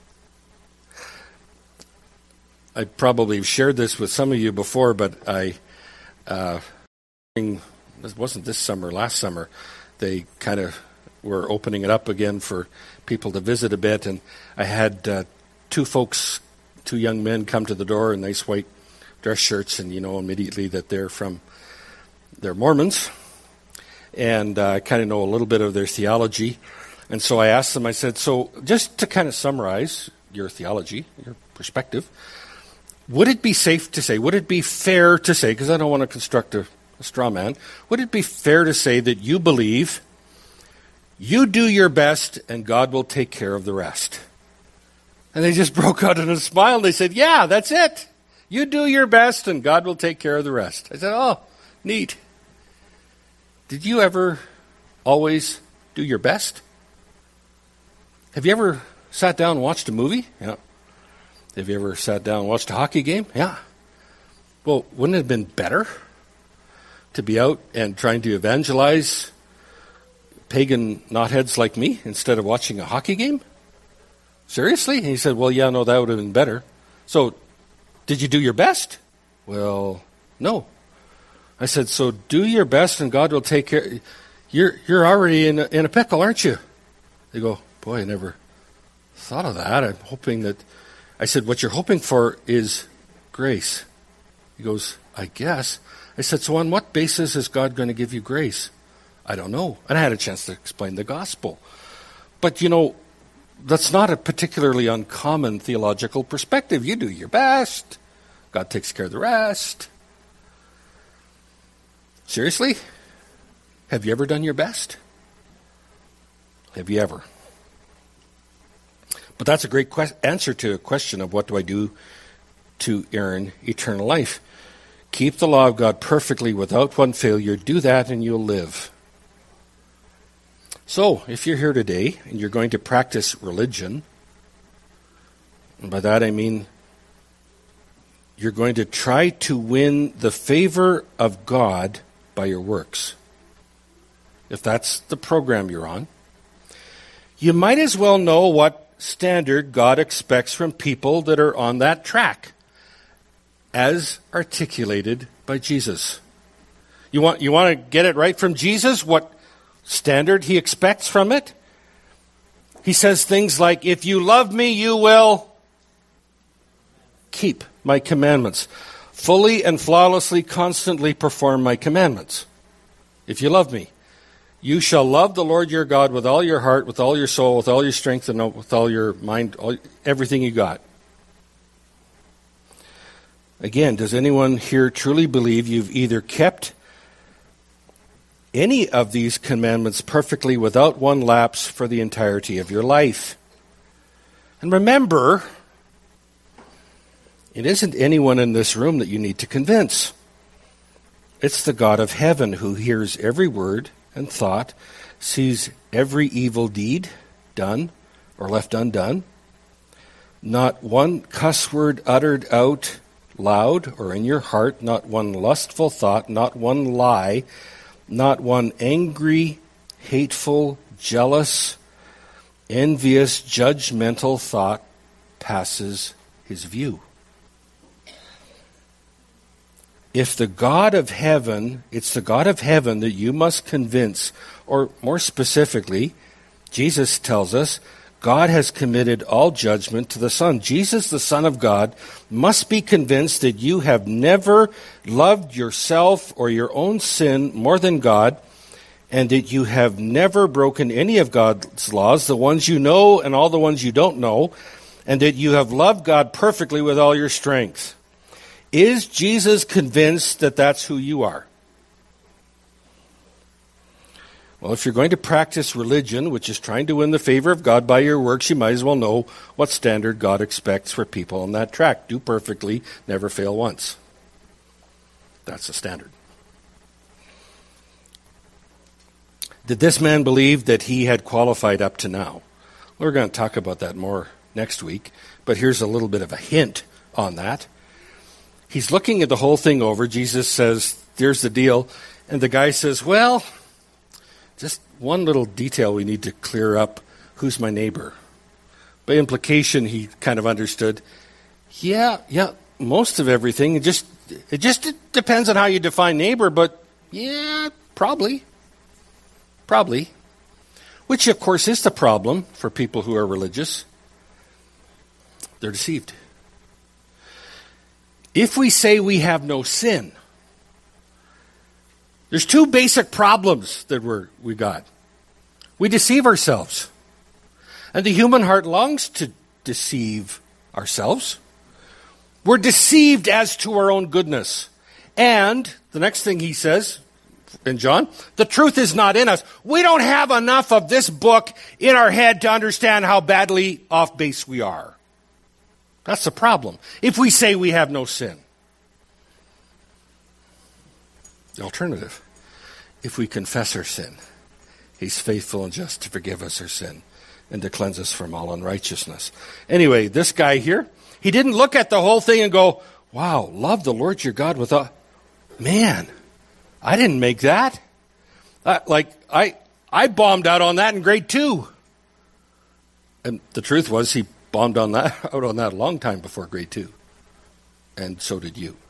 I probably have shared this with some of you before, but I, uh, it wasn't this summer, last summer, they kind of were opening it up again for people to visit a bit, and I had uh, two folks, two young men come to the door in nice white dress shirts, and you know immediately that they're from, they're Mormons. And uh, I kind of know a little bit of their theology. And so I asked them, I said, so just to kind of summarize your theology, your perspective, would it be safe to say, would it be fair to say, because I don't want to construct a, a straw man, would it be fair to say that you believe you do your best and God will take care of the rest? And they just broke out in a smile. They said, yeah, that's it. You do your best and God will take care of the rest. I said, oh, neat. Did you ever always do your best? Have you ever sat down and watched a movie? Yeah. Have you ever sat down and watched a hockey game? Yeah. Well, wouldn't it have been better to be out and trying to evangelize pagan knotheads like me instead of watching a hockey game? Seriously? And he said, well, yeah, no, that would have been better. So, did you do your best? Well, no. I said, so do your best and God will take care. You're you're already in a, in a pickle, aren't you? They go, boy, I never thought of that. I'm hoping that, I said, what you're hoping for is grace. He goes, I guess. I I said, so on what basis is God going to give you grace? I don't know. And I had a chance to explain the gospel. But, you know, that's not a particularly uncommon theological perspective. You do your best. God takes care of the rest. Seriously? Have you ever done your best? Have you ever? But that's a great que- answer to a question of what do I do to earn eternal life. Keep the law of God perfectly without one failure. Do that and you'll live. So, if you're here today and you're going to practice religion, and by that I mean you're going to try to win the favor of God by your works, if that's the program you're on, you might as well know what standard God expects from people that are on that track, as articulated by Jesus. You want, you want to get it right from Jesus, what standard he expects from it? He says things like, if you love me, you will keep my commandments. Fully and flawlessly, constantly perform my commandments. If you love me. You shall love the Lord your God with all your heart, with all your soul, with all your strength, and with all your mind, all, everything you got. Again, does anyone here truly believe you've either kept any of these commandments perfectly without one lapse for the entirety of your life? And remember, it isn't anyone in this room that you need to convince. It's the God of heaven who hears every word and thought, sees every evil deed done or left undone. Not one cuss word uttered out loud or in your heart, not one lustful thought, not one lie, not one angry, hateful, jealous, envious, judgmental thought passes his view. If the God of heaven, it's the God of heaven that you must convince, or more specifically, Jesus tells us, God has committed all judgment to the Son. Jesus, the Son of God, must be convinced that you have never loved yourself or your own sin more than God, and that you have never broken any of God's laws, the ones you know and all the ones you don't know, and that you have loved God perfectly with all your strength. Is Jesus convinced that that's who you are? Well, if you're going to practice religion, which is trying to win the favor of God by your works, you might as well know what standard God expects for people on that track. Do perfectly, never fail once. That's the standard. Did this man believe that he had qualified up to now? We're going to talk about that more next week, but here's a little bit of a hint on that. He's looking at the whole thing over. Jesus says, there's the deal. And the guy says, well, just one little detail we need to clear up. Who's my neighbor? By implication, he kind of understood, yeah, yeah, most of everything. It just, it just depends on how you define neighbor, but yeah, probably. Probably. Which, of course, is the problem for people who are religious. They're deceived. If we say we have no sin, there's two basic problems that we're, we got. We deceive ourselves. And the human heart longs to deceive ourselves. We're deceived as to our own goodness. And the next thing he says in John, the truth is not in us. We don't have enough of this book in our head to understand how badly off base we are. That's the problem. If we say we have no sin. The alternative, if we confess our sin, he's faithful and just to forgive us our sin and to cleanse us from all unrighteousness. Anyway, this guy here, he didn't look at the whole thing and go, wow, love the Lord your God with a... Man, I didn't make that. Uh, like, I, I bombed out on that in grade two. And the truth was he bombed on that out on that a long time before grade two. And so did you.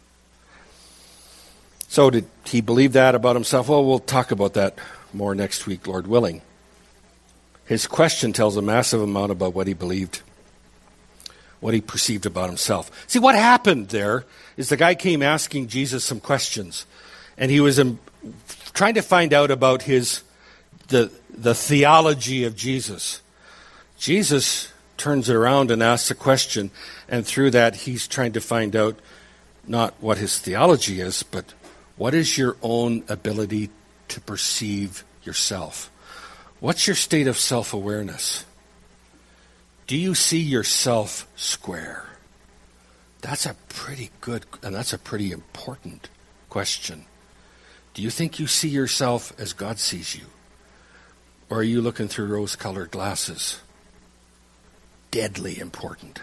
So did he believe that about himself? Well, we'll talk about that more next week, Lord willing. His question tells a massive amount about what he believed. what he perceived about himself. See, what happened there is the guy came asking Jesus some questions, and he was um, trying to find out about his the the theology of Jesus. Jesus turns it around and asks a question, and through that he's trying to find out not what his theology is, but what is your own ability to perceive yourself? What's your state of self-awareness? Do you see yourself square? That's a pretty good, and that's a pretty important question. Do you think you see yourself as God sees you? Or are you looking through rose-colored glasses? Deadly important.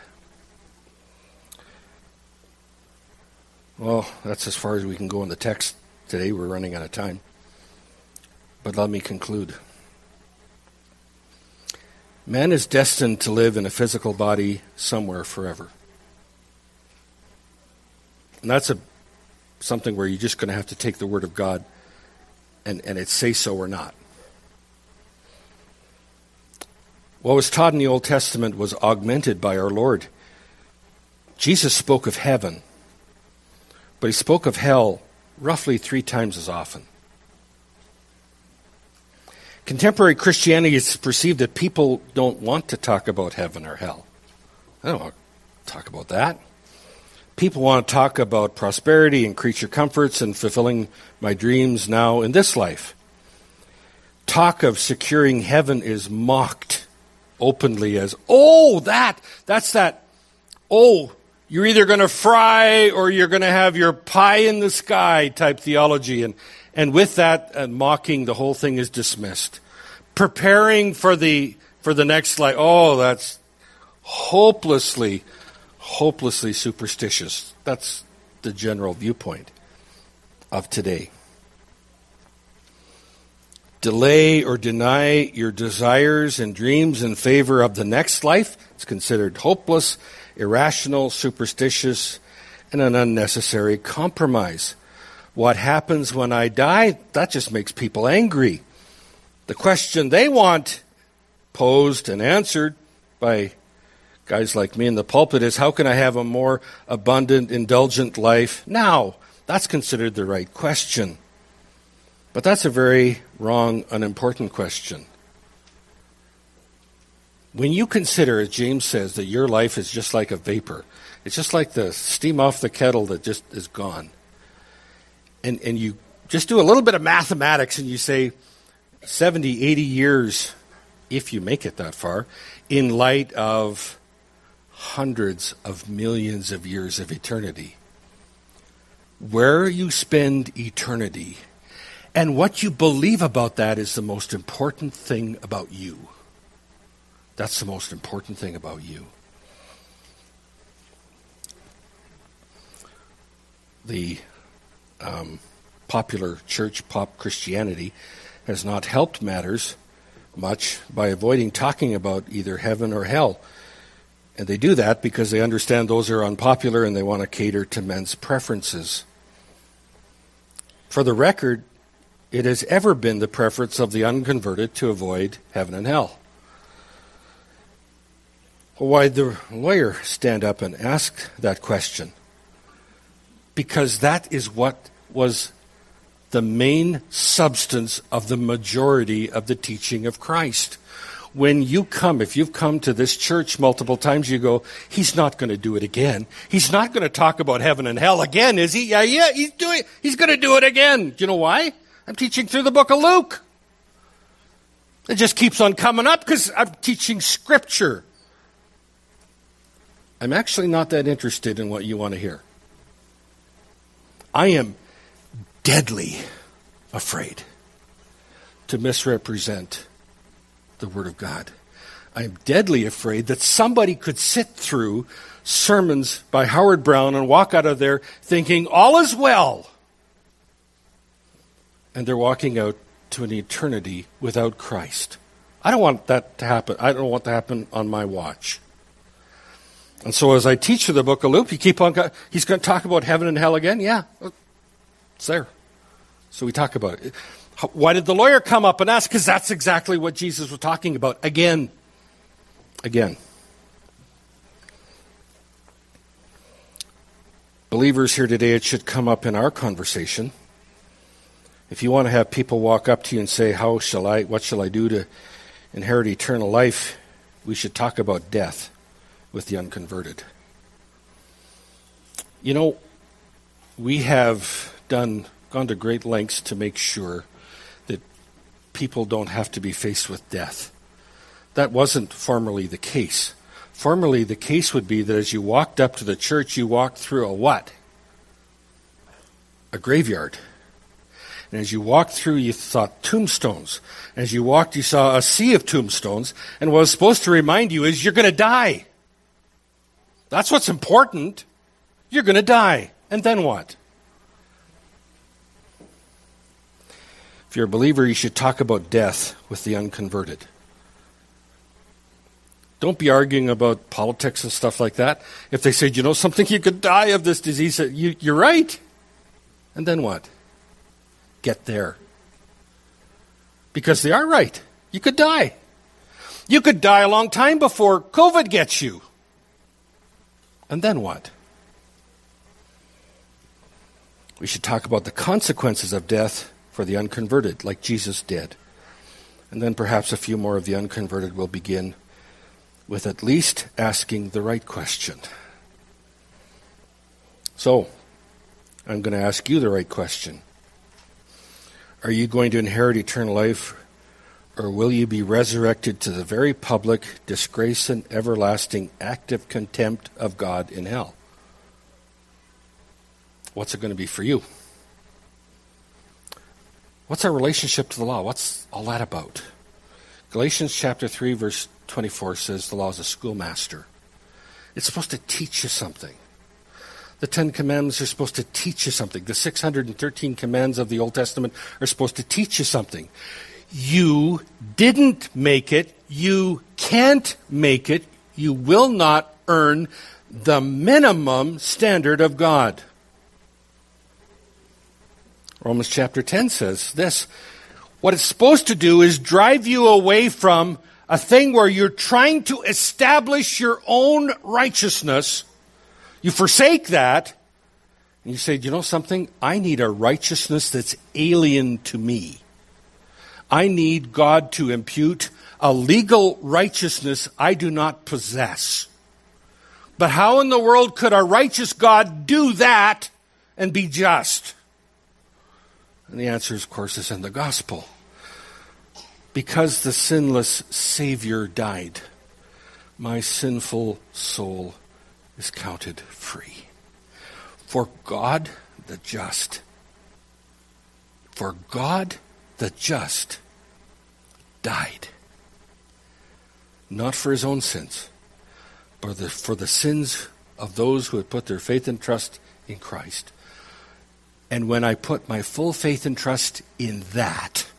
Well, that's as far as we can go in the text today. We're running out of time. But let me conclude. Man is destined to live in a physical body somewhere forever. And that's a something where you're just going to have to take the Word of God and, and it say so or not. What was taught in the Old Testament was augmented by our Lord. Jesus spoke of heaven, but he spoke of hell roughly three times as often. Contemporary Christianity is perceived that people don't want to talk about heaven or hell. I don't want to talk about that. People want to talk about prosperity and creature comforts and fulfilling my dreams now in this life. Talk of securing heaven is mocked openly as, oh, that, that's that, oh, you're either going to fry or you're going to have your pie in the sky type theology. And, and with that uh, mocking, the whole thing is dismissed. Preparing for the for the next life, oh, that's hopelessly, hopelessly superstitious. That's the general viewpoint of today. Delay or deny your desires and dreams in favor of the next life. It's considered hopeless, irrational, superstitious, and an unnecessary compromise. What happens when I die? That just makes people angry. The question they want posed and answered by guys like me in the pulpit is, how can I have a more abundant, indulgent life now? That's considered the right question. But that's a very wrong, unimportant question. When you consider, as James says, that your life is just like a vapor, it's just like the steam off the kettle that just is gone. And, and you just do a little bit of mathematics and you say seventy, eighty years, if you make it that far, in light of hundreds of millions of years of eternity. Where you spend eternity and what you believe about that is the most important thing about you. That's the most important thing about you. The um, popular church, pop Christianity, has not helped matters much by avoiding talking about either heaven or hell. And they do that because they understand those are unpopular and they want to cater to men's preferences. For the record, it has ever been the preference of the unconverted to avoid heaven and hell. Well, why did the lawyer stand up and ask that question? Because that is what was the main substance of the majority of the teaching of Christ. When you come, if you've come to this church multiple times, you go, he's not going to do it again. He's not going to talk about heaven and hell again, is he? Yeah, yeah, he's doing. He's going to do it again. Do you know why? I'm teaching through the book of Luke. It just keeps on coming up because I'm teaching Scripture. I'm actually not that interested in what you want to hear. I am deadly afraid to misrepresent the Word of God. I am deadly afraid that somebody could sit through sermons by Howard Brown and walk out of there thinking all is well. And they're walking out to an eternity without Christ. I don't want that to happen. I don't want that to happen on my watch. And so as I teach through the book of Luke, you keep on, he's going to talk about heaven and hell again? Yeah, it's there. So we talk about it. Why did the lawyer come up and ask? Because that's exactly what Jesus was talking about. Again. Again. Believers here today, it should come up in our conversation. If you want to have people walk up to you and say, how shall I, what shall I do to inherit eternal life? We should talk about death with the unconverted. You know, we have done, gone to great lengths to make sure that people don't have to be faced with death. That wasn't formerly the case. Formerly, the case would be that as you walked up to the church, you walked through a what? A graveyard. And as you walked through, you saw tombstones. As you walked, you saw a sea of tombstones. And what was supposed to remind you is you're going to die. That's what's important. You're going to die. And then what? If you're a believer, you should talk about death with the unconverted. Don't be arguing about politics and stuff like that. If they say, you know something, you could die of this disease, you, you're right. And then what? Get there. Because they are right. You could die. You could die a long time before COVID gets you. And then what? We should talk about the consequences of death for the unconverted, like Jesus did. And then perhaps a few more of the unconverted will begin with at least asking the right question. So, I'm going to ask you the right question. Are you going to inherit eternal life, or will you be resurrected to the very public disgrace and everlasting active contempt of God in hell? What's it going to be for you? What's our relationship to the law? What's all that about? Galatians chapter three, verse twenty-four says the law is a schoolmaster. It's supposed to teach you something. The Ten Commandments are supposed to teach you something. The six hundred thirteen commands of the Old Testament are supposed to teach you something. You didn't make it. You can't make it. You will not earn the minimum standard of God. Romans chapter ten says this. What it's supposed to do is drive you away from a thing where you're trying to establish your own righteousness. You forsake that, and you say, you know something? I need a righteousness that's alien to me. I need God to impute a legal righteousness I do not possess. But how in the world could a righteous God do that and be just? And the answer, of course, is in the gospel. Because the sinless Savior died, my sinful soul is counted free. For God the just, for God the just died. Not for his own sins, but the, for the sins of those who had put their faith and trust in Christ. And when I put my full faith and trust in that,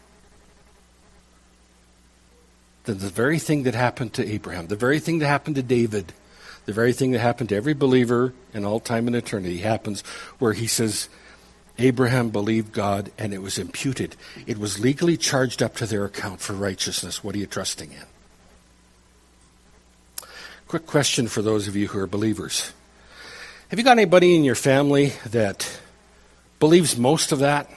then the very thing that happened to Abraham, the very thing that happened to David, the very thing that happened to every believer in all time and eternity happens, where he says, Abraham believed God and it was imputed. It was legally charged up to their account for righteousness. What are you trusting in? Quick question for those of you who are believers. Have you got anybody in your family that believes most of that?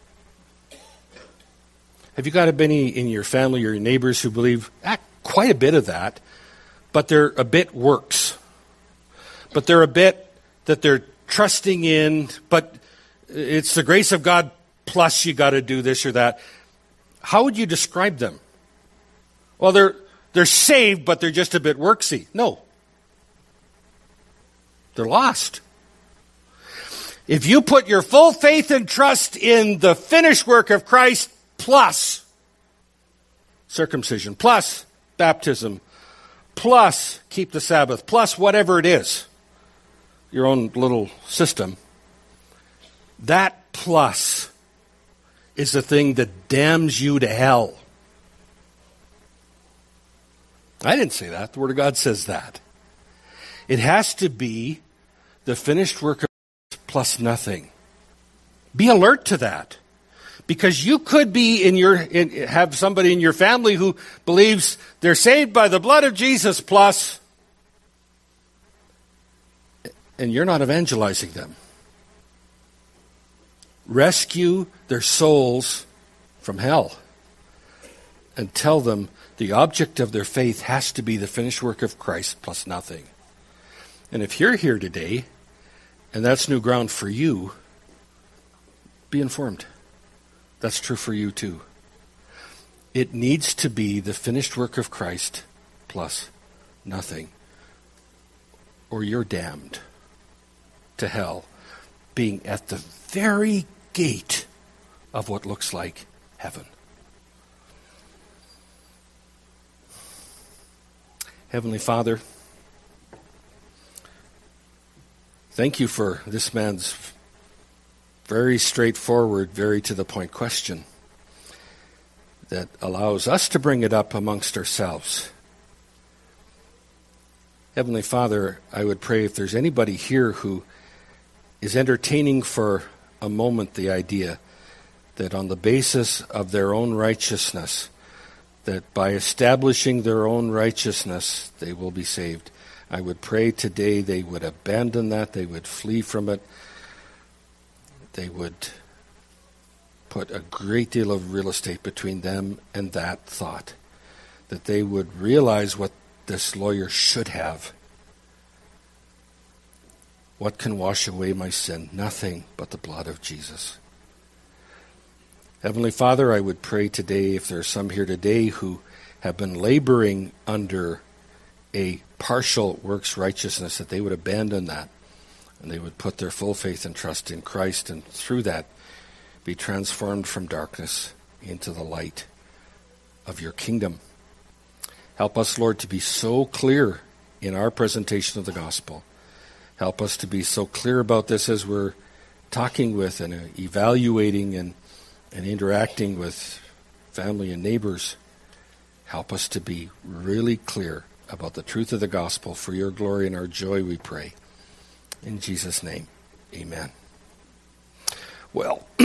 Have you got any in your family or your neighbors who believe ah, quite a bit of that, but they're a bit works? But they're a bit that they're trusting in, but it's the grace of God plus you got to do this or that. How would you describe them? Well, they're they're saved, but they're just a bit worksy. No. They're lost. If you put your full faith and trust in the finished work of Christ plus circumcision, plus baptism, plus keep the Sabbath, plus whatever it is, your own little system, that plus is the thing that damns you to hell. I didn't say that. The Word of God says that. It has to be the finished work of Christ plus nothing. Be alert to that. Because you could be in your in, have somebody in your family who believes they're saved by the blood of Jesus plus, and you're not evangelizing them. rescue their souls from hell and tell them the object of their faith has to be the finished work of Christ plus nothing. And if you're here today and that's new ground for you, be informed. That's true for you too. It needs to be the finished work of Christ plus nothing, or you're damned to hell, being at the very gate of what looks like heaven. Heavenly Father, thank you for this man's very straightforward, very to-the-point question that allows us to bring it up amongst ourselves. Heavenly Father, I would pray if there's anybody here who is entertaining for a moment the idea that on the basis of their own righteousness, that by establishing their own righteousness, they will be saved. I would pray today they would abandon that, they would flee from it, they would put a great deal of real estate between them and that thought, that they would realize what this lawyer should have. What can wash away my sin? Nothing but the blood of Jesus. Heavenly Father, I would pray today, if there are some here today who have been laboring under a partial works righteousness, that they would abandon that and they would put their full faith and trust in Christ, and through that be transformed from darkness into the light of your kingdom. Help us, Lord, to be so clear in our presentation of the gospel. Help us to be so clear about this as we're talking with and evaluating and, and interacting with family and neighbors. Help us to be really clear about the truth of the gospel. For your glory and our joy, we pray. In Jesus' name, amen. Well,